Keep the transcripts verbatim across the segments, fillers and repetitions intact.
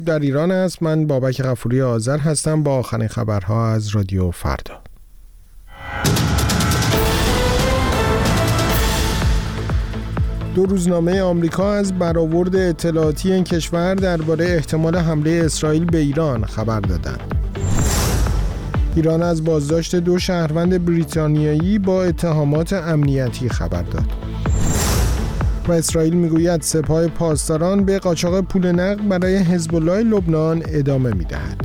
در ایران است. من بابک غفوری آذر هستم با آخرین خبرها از رادیو فردا. دو روزنامه آمریکا از برآورد اطلاعاتی این کشور درباره احتمال حمله اسرائیل به ایران خبر دادند. ایران از بازداشت دو شهروند بریتانیایی با اتهامات امنیتی خبر داد. و اسرائیل میگوید سپاه پاسداران به قاچاق پول نقد برای حزب الله لبنان ادامه میدهد.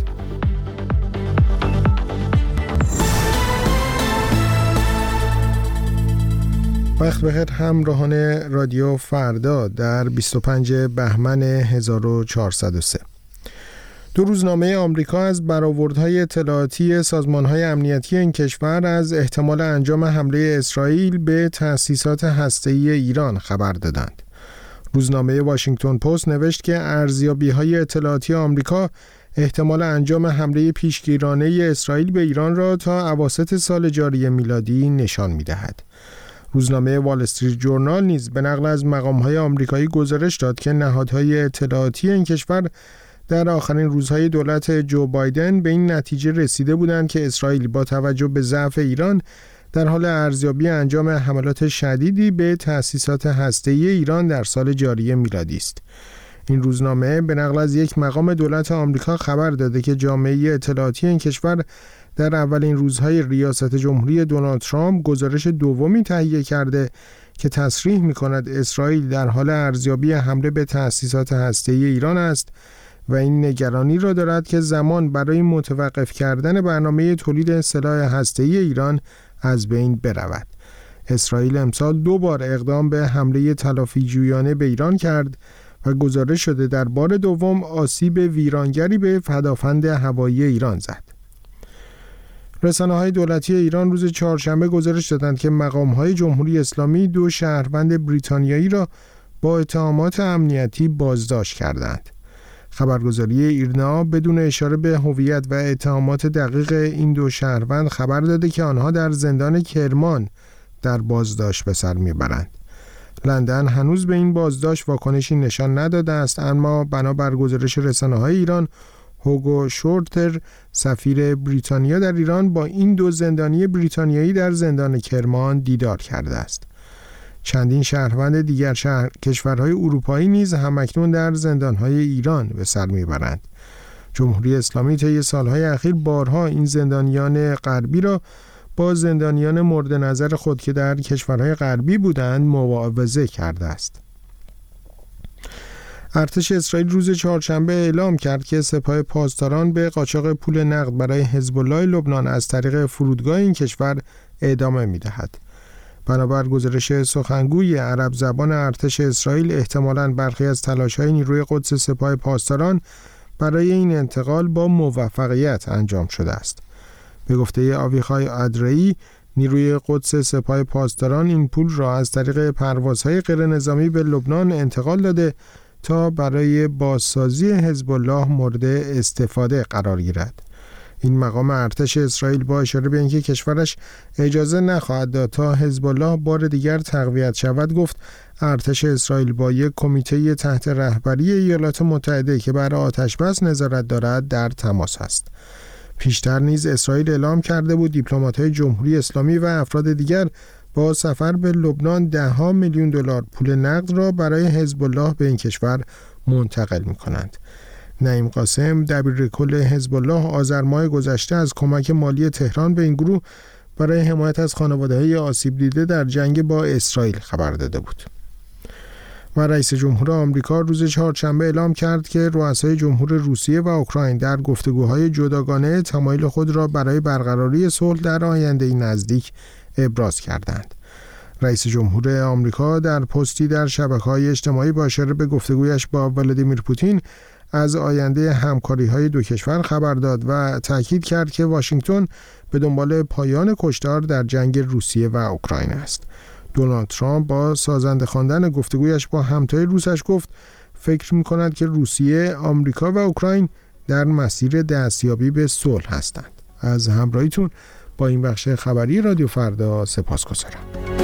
وقت بخیر همراهان رادیو فردا در بیست و پنجم بهمن هزار و چهارصد و سه. دو روزنامه آمریکا از برآوردهای اطلاعاتی سازمانهای امنیتی این کشور از احتمال انجام حمله اسرائیل به تأسیسات هسته‌ای ایران خبر دادند. روزنامه واشنگتن پست نوشت که ارزیابی‌های اطلاعاتی آمریکا احتمال انجام حمله پیشگیرانه اسرائیل به ایران را تا اواسط سال جاری میلادی نشان می‌دهد. روزنامه وال استریت جورنال نیز به نقل از مقام‌های آمریکایی گزارش داد که نهادهای اطلاعاتی این کشور در آخرین روزهای دولت جو بایدن به این نتیجه رسیده بودند که اسرائیل با توجه به ضعف ایران در حال ارزیابی انجام حملات شدیدی به تأسیسات هسته‌ای ایران در سال جاری میلادی است. این روزنامه به نقل از یک مقام دولت آمریکا خبر داده که جامعه اطلاعاتی این کشور در اولین روزهای ریاست جمهوری دونالد ترامپ گزارش دومی تهیه کرده که تصریح می‌کند اسرائیل در حال ارزیابی حمله به تأسیسات هسته‌ای ایران است و این نگرانی را دارد که زمان برای متوقف کردن برنامه تولید سلاح هسته‌ای ایران از بین برود. اسرائیل امسال دو بار اقدام به حمله تلافی‌جویانه به ایران کرد و گزارش شده در بار دوم آسیب ویرانگری به پدافند هوایی ایران زد. رسانه‌های دولتی ایران روز چهارشنبه گزارش دادند که مقام‌های جمهوری اسلامی دو شهروند بریتانیایی را با اتهامات امنیتی بازداشت کردند. خبرگزاری ایرنا بدون اشاره به هویت و اتهامات دقیق این دو شهروند خبر داده که آنها در زندان کرمان در بازداشت به سر میبرند. لندن هنوز به این بازداشت واکنشی نشان نداده است، اما بنابر گزارش رسانه‌های ایران هوگو شورتر سفیر بریتانیا در ایران با این دو زندانی بریتانیایی در زندان کرمان دیدار کرده است. چندین شهروند دیگر شهر کشورهای اروپایی نیز همکنون در زندانهای ایران به سر میبرند. جمهوری اسلامی طی سالهای اخیر بارها این زندانیان غربی را با زندانیان مورد نظر خود که در کشورهای غربی بودند مواعظه کرده است. ارتش اسرائیل روز چهارشنبه اعلام کرد که سپاه پاسداران به قاچاق پول نقد برای حزب الله لبنان از طریق فرودگاه این کشور ادامه می‌دهد. بنابر گزارش سخنگوی عرب زبان ارتش اسرائیل احتمالاً برخی از تلاش‌های نیروی قدس سپاه پاسداران برای این انتقال با موفقیت انجام شده است. به گفته آویخای ادرایی، نیروی قدس سپاه پاسداران این پول را از طریق پروازهای غیرنظامی به لبنان انتقال داده تا برای بازسازی حزب الله مورد استفاده قرار گیرد. این مقام ارتش اسرائیل با اشاره به اینکه کشورش اجازه نخواهد داد تا حزب الله بار دیگر تقویت شود گفت ارتش اسرائیل با یک کمیته تحت رهبری ایالات متحده که بر آتش‌بس نظارت دارد در تماس است. پیشتر نیز اسرائیل اعلام کرده بود دیپلمات‌های جمهوری اسلامی و افراد دیگر با سفر به لبنان ده ها میلیون دلار پول نقد را برای حزب الله به این کشور منتقل می‌کنند. نعیم قاسم دبیرکل حزب الله آذر ماه گذشته از کمک مالی تهران به این گروه برای حمایت از خانواده‌های آسیب دیده در جنگ با اسرائیل خبر داده بود. و رئیس جمهور آمریکا روز چهارشنبه اعلام کرد که رؤسای جمهور روسیه و اوکراین در گفتگوهای جداگانه تمایل خود را برای برقراری صلح در آینده نزدیک ابراز کردند. رئیس جمهور آمریکا در پستی در شبکه‌های اجتماعی با اشاره به گفتگویش با ولادیمیر پوتین از آینده همکاری‌های دو کشور خبر داد و تاکید کرد که واشنگتن به دنبال پایان کشتار در جنگ روسیه و اوکراین است. دونالد ترامپ با سازنده خواندن گفتگویش با همتای روسش گفت فکر می‌کند که روسیه، آمریکا و اوکراین در مسیر دستیابی به صلح هستند. از همراهیتون با این بخش خبری رادیو فردا سپاسگزارم.